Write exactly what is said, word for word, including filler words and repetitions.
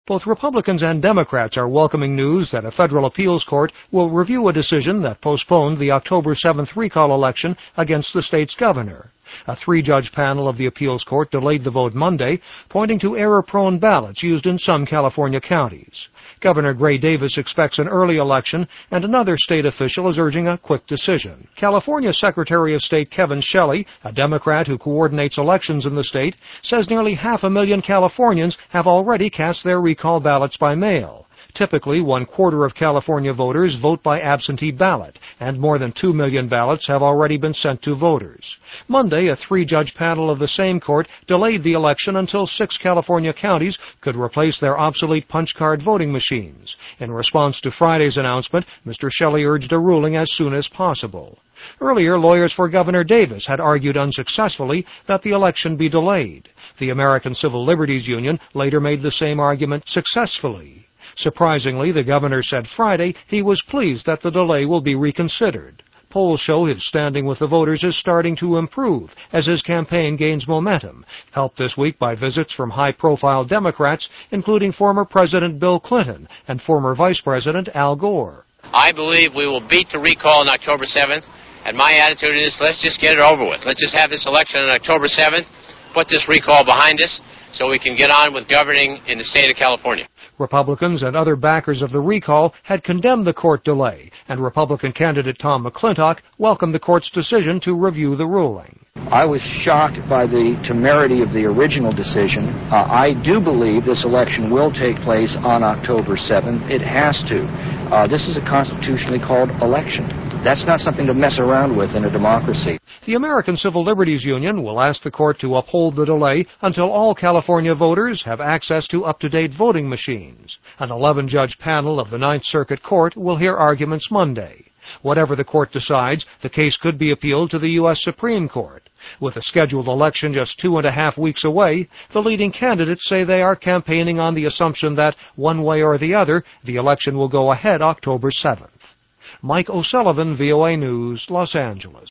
Both Republicans and Democrats are welcoming news that a federal appeals court will review a decision that postponed the October seventh recall election against the state's governor. A three-judge panel of the appeals court delayed the vote Monday, pointing to error-prone ballots used in some California counties. Governor Gray Davis expects an early election, and another state official is urging a quick decision. California Secretary of State Kevin Shelley, a Democrat who coordinates elections in the state, says nearly half a million Californians have already cast their recall ballots by mail. Typically, one quarter of California voters vote by absentee ballot, and more than two million ballots have already been sent to voters. Monday, a three-judge panel of the same court delayed the election until six California counties could replace their obsolete punch card voting machines. In response to Friday's announcement, Mister Shelley urged a ruling as soon as possible. Earlier, lawyers for Governor Davis had argued unsuccessfully that the election be delayed. The American Civil Liberties Union later made the same argument successfully. Surprisingly, the governor said Friday he was pleased that the delay will be reconsidered. Polls show his standing with the voters is starting to improve as his campaign gains momentum, helped this week by visits from high-profile Democrats, including former President Bill Clinton and former Vice President Al Gore. I believe we will beat the recall on October seventh, and my attitude is let's just get it over with. Let's just have this election on October seventh, put this recall behind us, so we can get on with governing in the state of California. Republicans and other backers of the recall had condemned the court delay, and Republican candidate Tom McClintock welcomed the court's decision to review the ruling. I was shocked by the temerity of the original decision. Uh, I do believe this election will take place on October seventh. It has to. Uh, this is a constitutionally called election. That's not something to mess around with in a democracy. The American Civil Liberties Union will ask the court to uphold the delay until all California voters have access to up-to-date voting machines. An eleven-judge panel of the Ninth Circuit Court will hear arguments Monday. Whatever the court decides, the case could be appealed to the U S Supreme Court. With a scheduled election just two and a half weeks away, the leading candidates say they are campaigning on the assumption that, one way or the other, the election will go ahead October seventh. Mike O'Sullivan, V O A News, Los Angeles.